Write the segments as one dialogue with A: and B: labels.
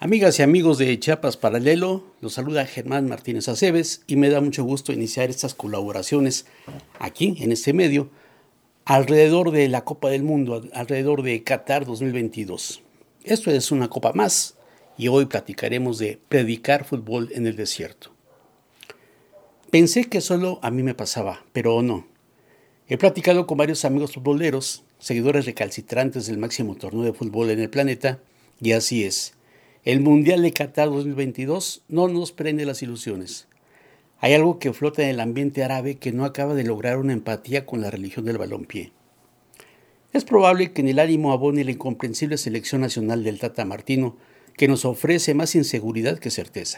A: Amigas y amigos de Chiapas Paralelo, los saluda Germán Martínez Aceves y me da mucho gusto iniciar estas colaboraciones aquí en este medio alrededor de la Copa del Mundo, alrededor de Qatar 2022. Esto es una copa más y hoy platicaremos de predicar fútbol en el desierto. Pensé que solo a mí me pasaba, pero no. He platicado con varios amigos futboleros, seguidores recalcitrantes del máximo torneo de fútbol en el planeta, y así es. El Mundial de Qatar 2022 no nos prende las ilusiones. Hay algo que flota en el ambiente árabe que no acaba de lograr una empatía con la religión del balompié. Es probable que en el ánimo abone la incomprensible selección nacional del Tata Martino, que nos ofrece más inseguridad que certeza.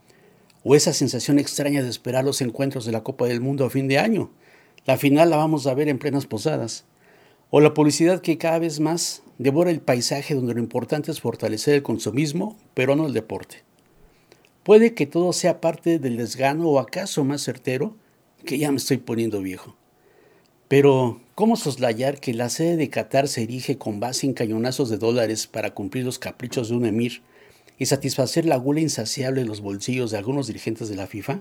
A: O esa sensación extraña de esperar los encuentros de la Copa del Mundo a fin de año. La final la vamos a ver en plenas posadas. O la publicidad que cada vez más devora el paisaje donde lo importante es fortalecer el consumismo, pero no el deporte. Puede que todo sea parte del desgano o acaso más certero, que ya me estoy poniendo viejo. Pero, ¿cómo soslayar que la sede de Qatar se erige con base en cañonazos de dólares para cumplir los caprichos de un emir y satisfacer la gula insaciable de los bolsillos de algunos dirigentes de la FIFA?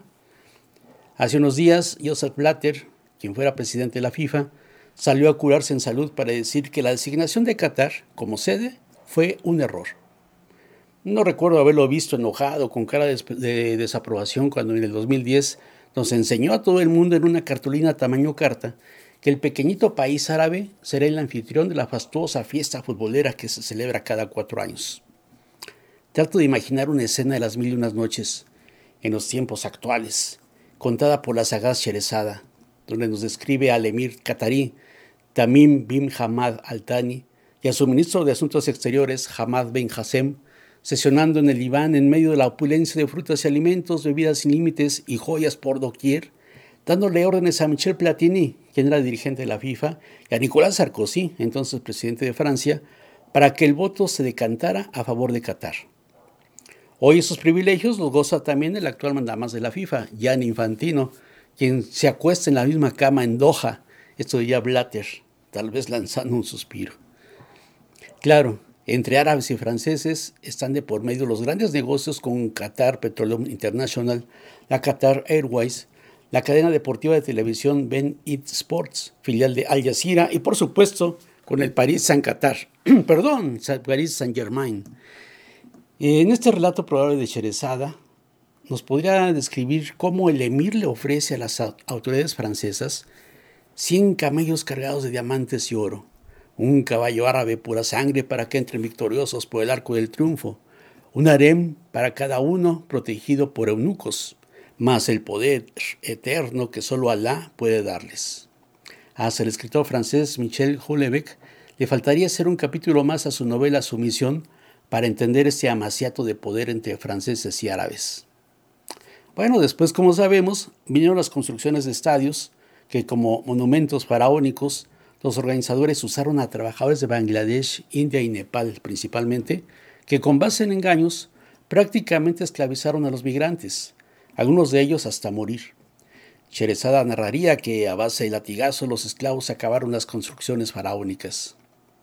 A: Hace unos días, Joseph Blatter, quien fuera presidente de la FIFA, salió a curarse en salud para decir que la designación de Qatar como sede fue un error. No recuerdo haberlo visto enojado con cara de desaprobación cuando en el 2010 nos enseñó a todo el mundo en una cartulina tamaño carta que el pequeñito país árabe será el anfitrión de la fastuosa fiesta futbolera que se celebra cada 4 años. Trato de imaginar una escena de las mil y unas noches en los tiempos actuales, contada por la sagaz Sherezada, donde nos describe al emir qatarí Tamim bin Hamad Al Thani y a su ministro de Asuntos Exteriores Hamad bin Hassem sesionando en el diván en medio de la opulencia de frutas y alimentos, bebidas sin límites y joyas por doquier, dándole órdenes a Michel Platini, quien era dirigente de la FIFA, y a Nicolas Sarkozy, entonces presidente de Francia, para que el voto se decantara a favor de Qatar. Hoy esos privilegios los goza también el actual mandamás de la FIFA, Gianni Infantino, quien se acuesta en la misma cama en Doha, esto diría Blatter, tal vez lanzando un suspiro. Claro, entre árabes y franceses están de por medio los grandes negocios con Qatar Petroleum International, la Qatar Airways, la cadena deportiva de televisión Ben Eat Sports, filial de Al Jazeera, y por supuesto con el Paris Saint-Qatar, Paris Saint-Germain. En este relato probable de Sherezada, nos podría describir cómo el emir le ofrece a las autoridades francesas 100 camellos cargados de diamantes y oro, un caballo árabe pura sangre para que entren victoriosos por el arco del triunfo, un harem para cada uno protegido por eunucos, más el poder eterno que solo Alá puede darles. Hasta el escritor francés Michel Houellebecq le faltaría hacer un capítulo más a su novela Sumisión para entender este amaciato de poder entre franceses y árabes. Bueno, después, como sabemos, vinieron las construcciones de estadios que, como monumentos faraónicos, los organizadores usaron a trabajadores de Bangladesh, India y Nepal principalmente, que con base en engaños prácticamente esclavizaron a los migrantes, algunos de ellos hasta morir. Sherezada narraría que a base de latigazos los esclavos acabaron las construcciones faraónicas.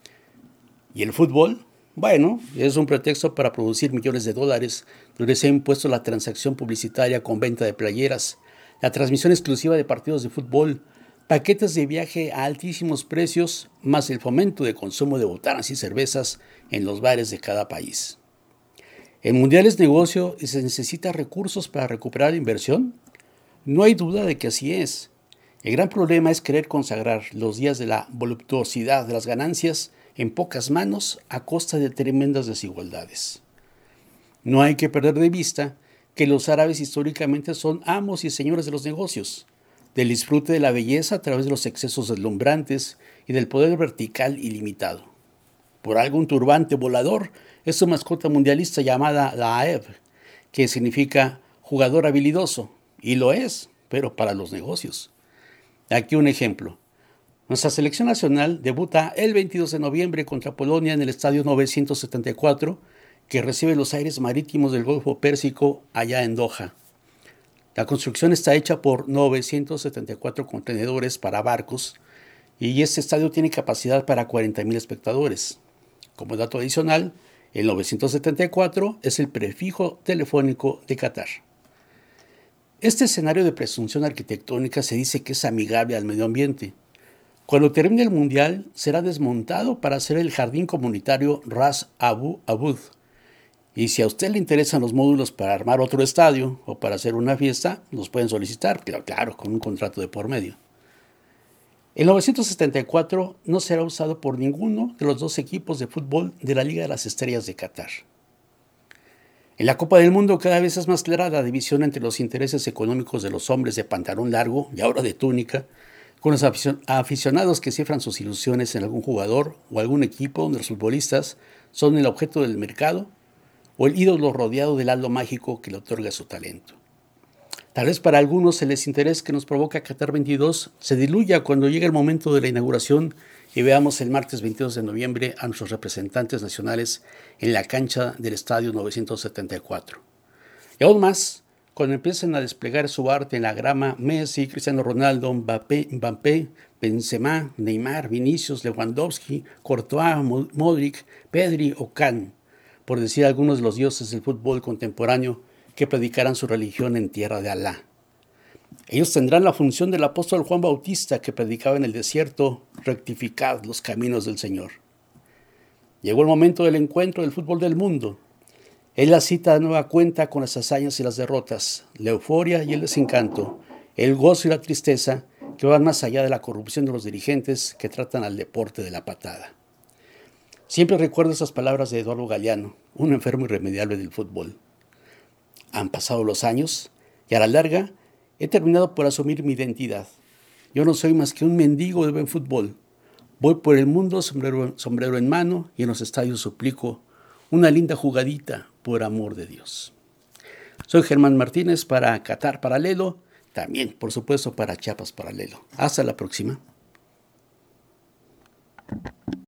A: ¿Y el fútbol? Bueno, es un pretexto para producir millones de dólares, donde se ha impuesto la transacción publicitaria con venta de playeras, la transmisión exclusiva de partidos de fútbol, paquetes de viaje a altísimos precios, más el fomento de consumo de botanas y cervezas en los bares de cada país. ¿El mundial es negocio y se necesita recursos para recuperar la inversión? No hay duda de que así es. El gran problema es querer consagrar los días de la voluptuosidad de las ganancias en pocas manos a costa de tremendas desigualdades. No hay que perder de vista que los árabes históricamente son amos y señores de los negocios, del disfrute de la belleza a través de los excesos deslumbrantes y del poder vertical ilimitado. Por algo un turbante volador es su mascota mundialista llamada Laeb, que significa jugador habilidoso, y lo es, pero para los negocios. Aquí un ejemplo. Nuestra selección nacional debuta el 22 de noviembre contra Polonia en el estadio 974, que recibe los aires marítimos del Golfo Pérsico allá en Doha. La construcción está hecha por 974 contenedores para barcos y este estadio tiene capacidad para 40,000 espectadores. Como dato adicional, El 974 es el prefijo telefónico de Qatar. Este escenario de presunción arquitectónica se dice que es amigable al medio ambiente. Cuando termine el Mundial, será desmontado para hacer el jardín comunitario Ras Abu Abud. Y si a usted le interesan los módulos para armar otro estadio o para hacer una fiesta, los pueden solicitar, claro, con un contrato de por medio. El 974 no será usado por ninguno de los dos equipos de fútbol de la Liga de las Estrellas de Qatar. En la Copa del Mundo cada vez es más clara la división entre los intereses económicos de los hombres de pantalón largo y ahora de túnica, con los aficionados que cifran sus ilusiones en algún jugador o algún equipo donde los futbolistas son el objeto del mercado o el ídolo rodeado del halo mágico que le otorga su talento. Tal vez para algunos el desinterés que nos provoca Qatar 22 se diluya cuando llegue el momento de la inauguración y veamos el martes 22 de noviembre a nuestros representantes nacionales en la cancha del Estadio 974. Y aún más, cuando empiecen a desplegar su arte en la grama Messi, Cristiano Ronaldo, Mbappé, Benzema, Neymar, Vinicius, Lewandowski, Courtois, Modric, Pedri o Can, por decir algunos de los dioses del fútbol contemporáneo que predicarán su religión en tierra de Alá. Ellos tendrán la función del apóstol Juan Bautista que predicaba en el desierto: rectificad los caminos del Señor. Llegó el momento del encuentro del fútbol del mundo. Él la cita de nueva cuenta con las hazañas y las derrotas, la euforia y el desencanto, el gozo y la tristeza que van más allá de la corrupción de los dirigentes que tratan al deporte de la patada. Siempre recuerdo esas palabras de Eduardo Galeano, un enfermo irremediable del fútbol. Han pasado los años y a la larga he terminado por asumir mi identidad. Yo no soy más que un mendigo de buen fútbol. Voy por el mundo sombrero en mano y en los estadios suplico una linda jugadita por amor de Dios. Soy Germán Martínez para Qatar Paralelo, también por supuesto para Chiapas Paralelo. Hasta la próxima.